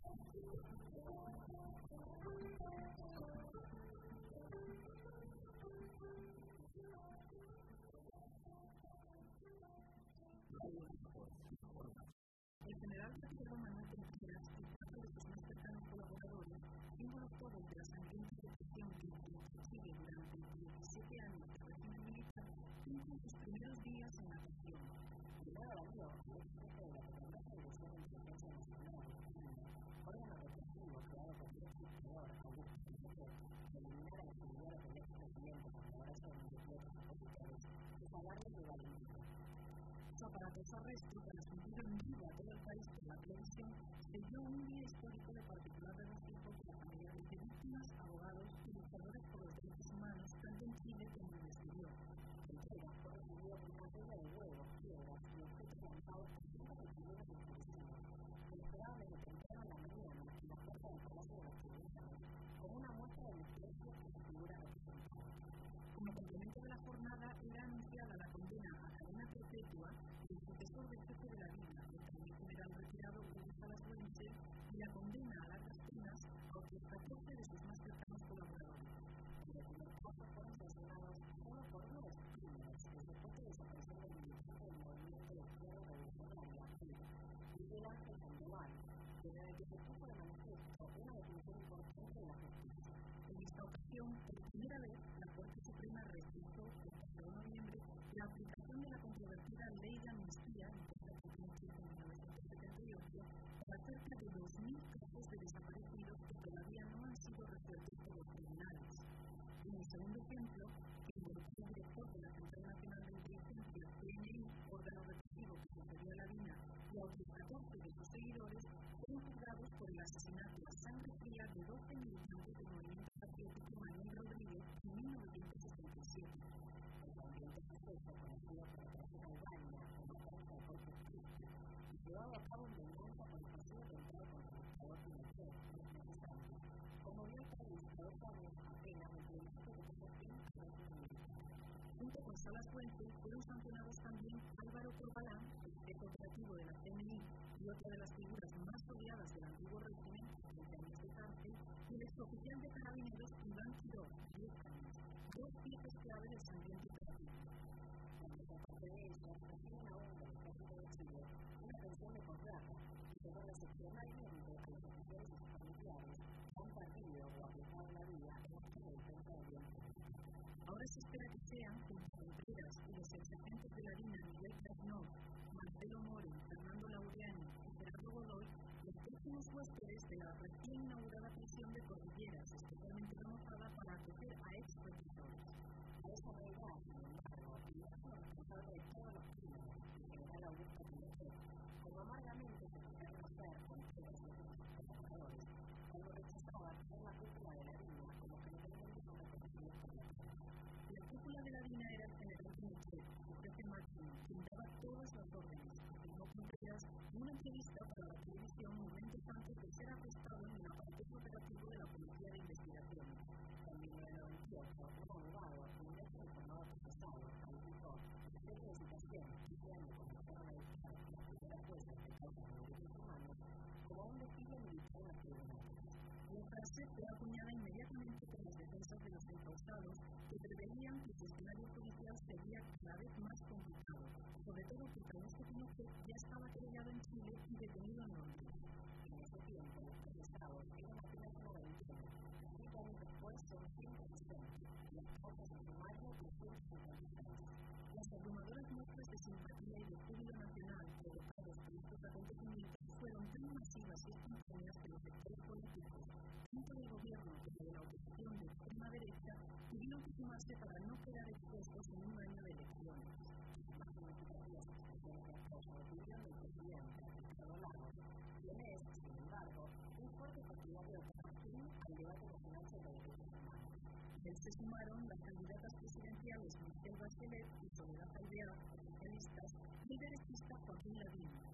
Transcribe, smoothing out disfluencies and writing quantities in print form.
El general Ricardo Manuel Contreras y cuatro de sus más cercanos colaboradores, símbolos todos de la sangrienta represión que Chile durante 17 años de régimen militar, cumplen sus primeros días en la prisión. Primero el año, el jefe de la Dependencia de Dirección de Inteligencia Nacional, órgano represivo creado por el dictador Augusto Pinochet, que eliminara a los seguidores del expresidente con la base de decretos opositores y salvarles de Valentín. Su aparatoso arresto, transmitido en vivo a todo el país por la televisión, selló un día histórico de particular regocijo para familiares de víctimas, abogados y luchadores por los derechos humanos, tanto en Chile como en el exterior. Contreras fue recibido con una lluvia de huevos, piedras y objetos lanzados por cientos de chilenos enfurecidos, que esperaban desde temprano en la mañana en la puerta del Palacio de las Tribunas, como una muestra del desprecio que su figura representaba. Como complemento de la jornada, era anunciada la condena a cadena perpetua del sucesor del jefe de la DINA, el también general retirado Hugo Salas Wenzel, y la condena a largas penas a otros 14 de sus más cercanos colaboradores. En el primer caso fueron sancionados solo por 2 crímenes desde después de desaparecer del militante del movimiento de izquierda revolucionaria, Miguel Ángel Sandoval, en el que se puso de manifiesto una definición importante de la justicia. En esta ocasión, por primera vez, la Corte Suprema rechazó el 4 de noviembre la aplicación de la controvertida Ley de Amnistía impuesta por Pinochet en 1978 para cerca de 2.000 casos de desaparecidos que todavía no han sido resueltos por los tribunales. En el segundo ejemplo, que involucró al director de la Central Nacional de Inteligencia, CNI, órgano represivo que sucedió a la DINA, y a otros 14 de sus seguidores, fueron juzgados por el asesinato a sangre fría de 12 militantes del movimiento patriótico Manuel Rodríguez en 1967. El sangriento proceso, conocido por la Operación Albania o Matanza de Corpus Christi, y llevado a cabo en venganza por el partido central contra el dictador Pinochet 3 meses antes, conmovió al país 2 años apenas del plebiscito que puso fin al régimen militar. Junto con Salas Wenzel fueron sancionados también Álvaro Corbalán, el jefe operativo de la CNI y otra de las figuras más odiadas del antiguo régimen, 30 años de cárcel, y el exoficial de Carabineros Iván Quiroga, 10 años, 2 piezas clave del sangriento operativo. También aparte de eso, reciben aún del Ejército de Chile una pensión de posgrado y se debe excepcionalmente a los oficiales y sus familiares que han perdido o aplicado la vida en actos de defensa del bien público. Ahora se espera que sean, junto a Contreras y los exagentes de la DINA Miguel Carnot, Marcelo Moro, Fernando Laureano y Gerardo Godoy, los próximos huéspedes de la recién inaugurada prisión de Cordilleras, especialmente remotada para acoger a ex-reclusores. A esa realidad, sin embargo, el máximo responsable de todos los crímenes, el general Augusto Pinochet, como amargamente se fue a conocer con todos sus colaboradores, cuando rechazaba ser la cúpula de la DINA como criminalmente no reconocido por la pena. La cúpula de la DINA era el general Pinochet, su jefe máximo, quien daba todas las órdenes, afirmó Contreras en una entrevista para la televisión momentos antes de ser arrestado en el aparato operativo de la Policía de Investigación. En 1998, un abogado, un ex reformado procesado, calificó la serie de situaciones que ese año comenzaron a dictar las primeras juezas de causa de derechos humanos como un desfile militar en los tribunales. La frase fue acuñada inmediatamente por las defensas de los encausados, que preveían que el escenario judicial sería cada vez más complicado, sobre todo porque Augusto Pinochet ya estaba querellado en Chile y detenido en Londres. En ese tiempo, los procesados eran apenas una veintena, 5 años después son 160, y las causas en sumario 356. Las abrumadoras muestras de simpatía y de júbilo nacional provocados por estos acontecimientos fueron tan masivas y espontáneas que los sectores políticos, tanto del gobierno como de la oposición de extrema derecha, tuvieron que sumarse para no quedar expuestos en un año de elecciones. Las más significativas expresiones de apoyo tuvieron el presidente Ricardo Lagos, quien es, sin embargo, un fuerte partidario de poner fin al debate nacional sobre derechos humanos. A él se sumaron las candidatas presidenciales Michelle Bachelet y Soledad Alvear, socialistas, y el derechista Joaquín Lavín.